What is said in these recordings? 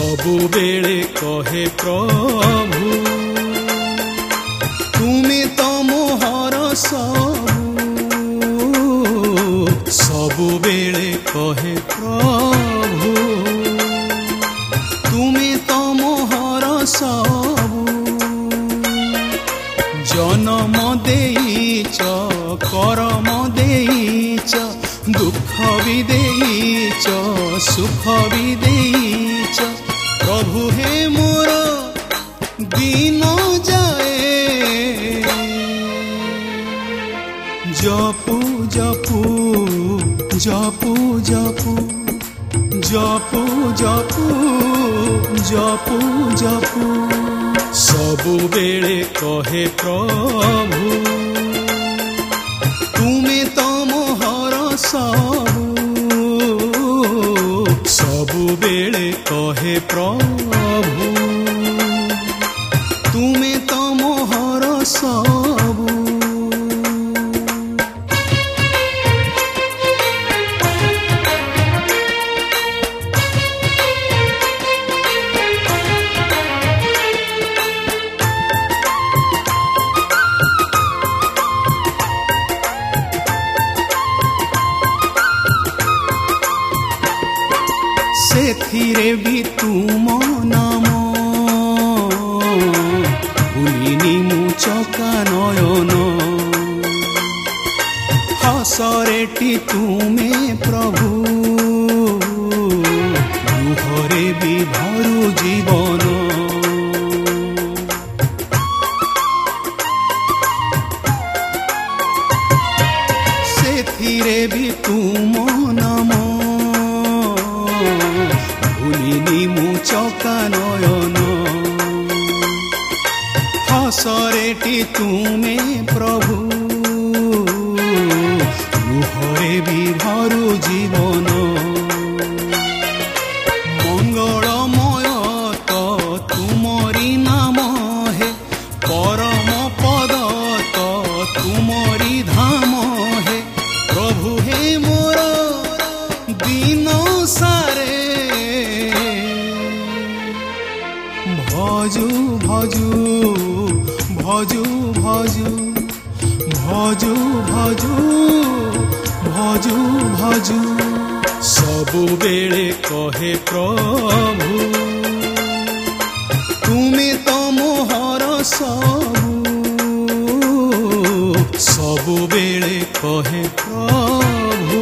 ସବୁବେଳେ କହେ ପ୍ରଭୁ ତୁମେ ତ ମୋହର ସବୁବେଳେ କହେ ପ୍ରଭୁ ତୁମେ ତ ମୋହର ସବୁ ଜନମ ଦେଇଛ କରମ ଦେଇଛ ଦୁଃଖ ବି ଦେଇଛ ସୁଖ ବି ଦେଇଛ ପ୍ରଭୁ ହେ ମୋର ଦିନ ଯାଏ ଜପୁ ଜପୁ ଜପୁ ଜପୁ ଜପୁ ଜପୁ ଜପୁ ଜପୁ ସବୁବେଳେ କହେ ପ୍ରଭୁ ତୁମେ ତ ମୋହର ସବୁବେଳେ କହେ ପ୍ରଭୁ ତୁମେ ତ ମୋହର ସବୁ ସେଥିରେ ବି ତୁମ ନାମ ଭୁଲିନି ମୁଁ ଚକା ନୟନ ହସରେଟି ତୁମେ ପ୍ରଭୁ ଲୁହରେ ବି ଭରୁ ଜୀବନ ସେଥିରେ ବି ତୁମ ନାମ ଭୁଲିନି ମୁଁ ଚକା ନୟନ ହସରେଟି ତୁମେ ପ୍ରଭୁ ଲୁହରେ ବି ଭରୁ ଜୀବନ ମଙ୍ଗଳମୟ ତ ତୁମରି ନାମ ହେ ପରମ ପଦ ତ ତୁମରି ଧାମ ହେ ପ୍ରଭୁ ହେ ମୋର ଦିନ ସାରେ ভজু ভজু ভজু ভজু ভজু ভজু ভজু ভজু ସବୁବେଳେ କହେ ପ୍ରଭୁ ତୁମେ ତ ମୋହର ସବୁବେଳେ କହେ ପ୍ରଭୁ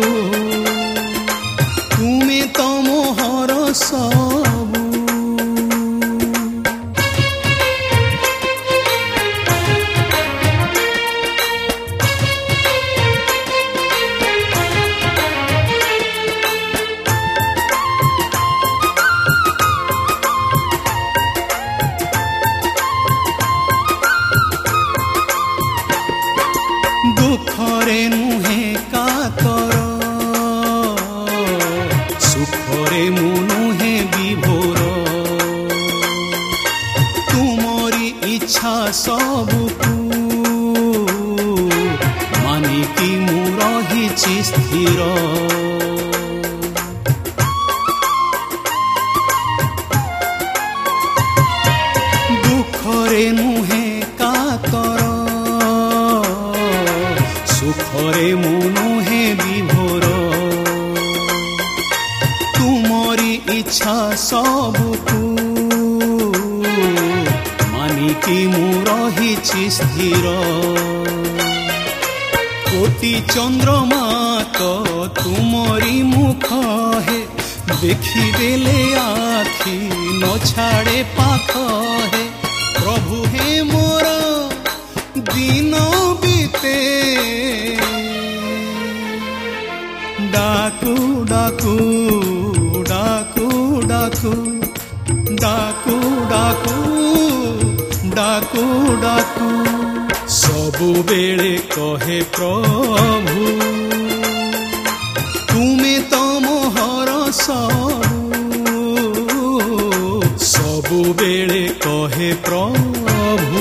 ତୁମେ ତ ମୋହର ସବୁ ଦୁଃଖରେ ନୁହେଁ କାତର ସୁଖରେ ମୁଁ ନୁହେଁ ବିଭୋର ତୁମରି ଇଚ୍ଛା ସବୁକୁ ମାନିକି ମୁଁ ରହିଛି ସ୍ଥିର ଦୁଃଖରେ ନୁହେଁ କାତର ସୁଖରେ ମୁଁ ନୁହେଁ ବିଭୋର ତୁମରି ଇଚ୍ଛା ସବୁକୁ ମାନିକି ମୁଁ ରହିଛି ସ୍ଥିର କୋଟି ଚନ୍ଦ୍ରମା ତ ତୁମରି ମୁଖ ହେ ଦେଖିଦେଲେ ଆଖି ନ ଛାଡ଼େ ପାଖ ହେ ପ୍ରଭୁ ହେ ମୋର ଦିନ ବିତେ ডাকু ডাকু ডাকু ডাকু ডাকু ডাকু ডাকু ডাকু ସବୁବେଳେ କହେ ପ୍ରଭୁ ତୁମେ ତ ମୋହର ସବୁବେଳେ କହେ ପ୍ରଭୁ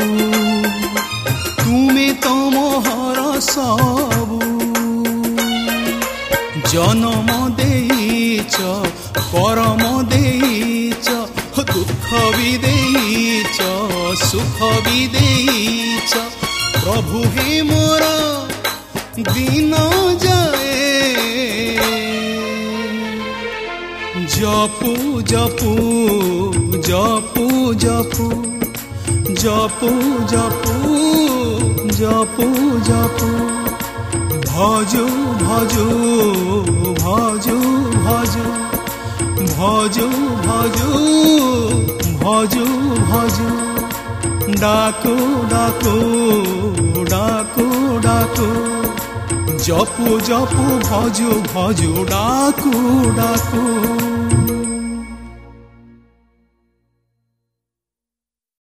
ତୁମେ ତ ମୋହର ସବୁ ଜନମ ଦେଇଛ ପରମ ଦେଇଛ ଦୁଃଖ ବି ଦେଇଛ ସୁଖ ବି ଦେଇଛ ପ୍ରଭୁ ହେ ମୋର ଦିନ ଯାଏ ଜପୁ ଜପୁ ଜପୁ ଜପୁ ଜପୁ ଜପୁ ଜପୁ ଜପୁ ভজু ভজু ভজু ভজু ভজু ভজু ভজু ভজু ডাকু ডাকু ডাকু ডাকু জপু জপু ভজু ভজু ডাকু ডাকু